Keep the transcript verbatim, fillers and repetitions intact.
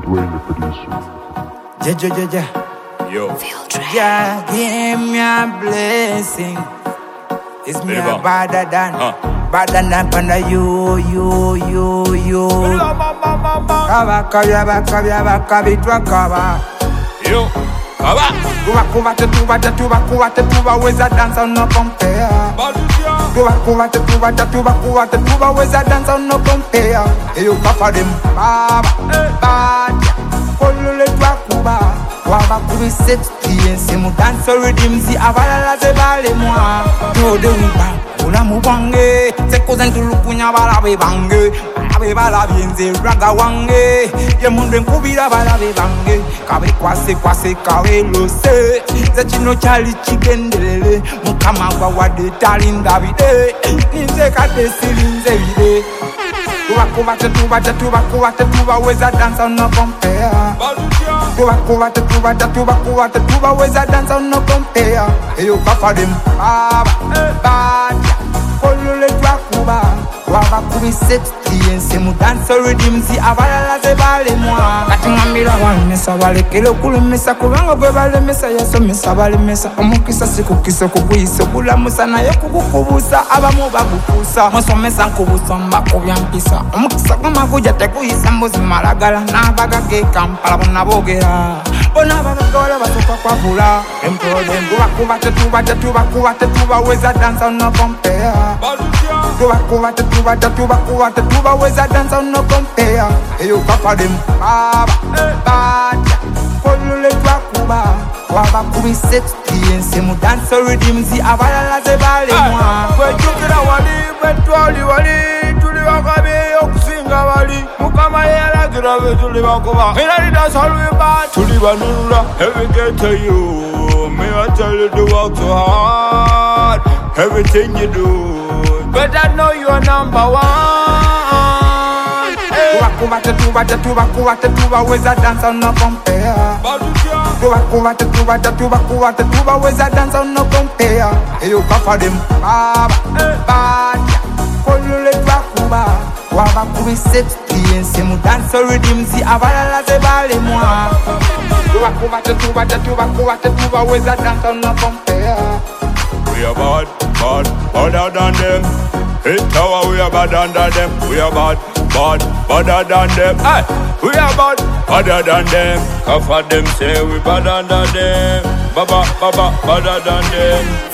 Dwayne the producer. Yeah, yeah, yeah, yeah. Yo. Yeah, give me a blessing. It's me a Deliver. better than, Huh. better than panda you, you, you, you. Kaba, kaba, kaba, kaba, kaba, kaba. Yo. Kaba. Tuba, kuba, tuba, tuba, kuba, tuba, where's a dance on no compare. Tuba, kuba, tuba, tuba, kuba, tuba, where's a dance on no compare. Hey, you papa them, baba, baba, kolule tuba, kuba. Waba kubi sexty, c'est mon danseur redeemzi, avala la zebale moi. Tout de wipa, ula mubange, c'est cousin tu lupunya bala bebange. Abe bala bienze raga wange, ye munde nkubira bala bebange. Kabe kwase kwase kawe lose, ze chino chali chigendelele. Mukama kwa wade talinda bide, ninze kate silinze bide. Tuba kuba tuba tuba kuba tuba weza dance on no compare. Tuba kuba tuba tuba kuba tuba weza dance on no compare. Hey you papa them baba baba kolule tuba kuba waba kubi sexty c'est mon danseur redeemzi avala la zebale moi. Kati ngambira wan mesa bale kelo kulu mesa kubanga bwe bale mesa yaso mesa bale mesa omukisa sikukisa kuguyisa kula musana yo kukukubusa abamu bagukusa musomesa nkubusa mbakubyampisa omukisa guma kuja tekuyisa mbuzi malagala nabaga ge kampala bona bogera bona bagagola batoka kwavula empode mbuba kuba tuba tuba kuba tuba weza dance on no compare. Tuba kuba tuba tuba kuba tuba weza dance on no compare. Hey you papa them baba baba kolule tuba kuba waba kubi sexty c'est mon danseur redeemzi avala la zebale moi. Kwejukira wali betwali wali tuli bakabe okusinga wali mukama yalagira be tuli bakuba era dansa lweba tuli banula everything you me I tell you to work so hard everything you do better know you're number one. Tuba kuba tuba tuba kuba tuba weza dance on no compare. Tuba kuba tuba tuba kuba tuba weza dance on no compare. Hey you papa them baba baba kolule tuba kuba waba kubi sexty c'est mon danseur redeemzi avala la zebale moi. Tuba kuba tuba tuba kuba tuba weza dance on no compare. We are bad, bad, badder than them. Hit tower, we are badder than them. We are bad, bad, badder than them. Hey, we are bad, badder than them. Half of them say we badder than them. Baba, baba, badder than them.